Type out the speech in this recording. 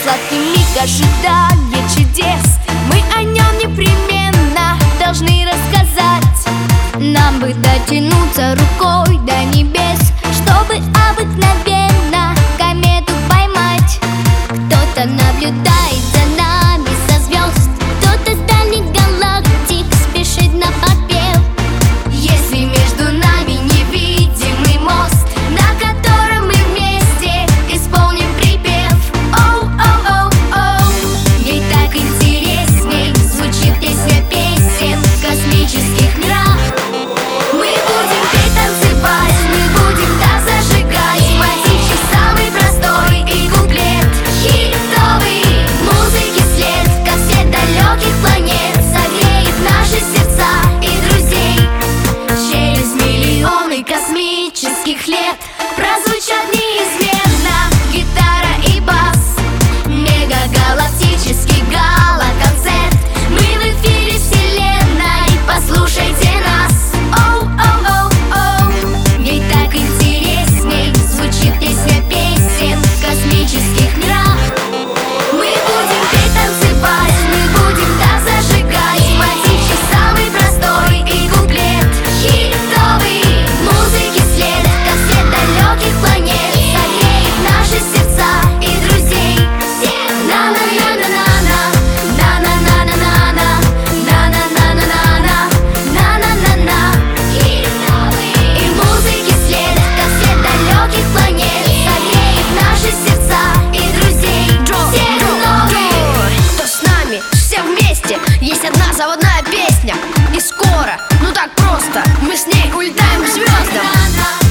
сладкий миг ожидания чудес. Мы о нем непременно должны рассказать. Нам бы дотянуться рукой до небес, чтобы обыкновенно комету поймать. Кто-то наблюдает за нами со звезд, кто-то с дальних галактик спешит на подпев. Если между нами невидимый мост, на котором мы вместе исполним припев. Оу-оу-оу-оу, ей так интересней звучит песня песен в космических мирах. Мы будем петь, танцевать, мы будем так зажигать мотивчик самый простой и куплет хитовый. Музыки след, как свет далеких планет, согреет наши сердца и друзей. Через миллионы космических лет прозвучат неизменно гитара и бас. Мегагалактический гала-концерт, мы в эфире вселенной, послушайте нас. Оу-оу-оу-оу, ей так интересней звучит песня песен в космических мирах. Мы будем петь, танцевать, мы будем так зажигать мотивчик самый простой и куплет хитовый. Музыки след, как свет далеких планет, согреет наши сердца и друзей. На-на-на-на-на-на, на-на-на-на-на-на, на-на-на-на-на-на, на-на-на-на. Хитовый. И музыки след, как свет далеких планет, согреет наши сердца и друзей. Все новые. Кто с нами? Все вместе. Есть одна заводная песня. И скоро, ну так просто, мы с ней улетаем к звездам.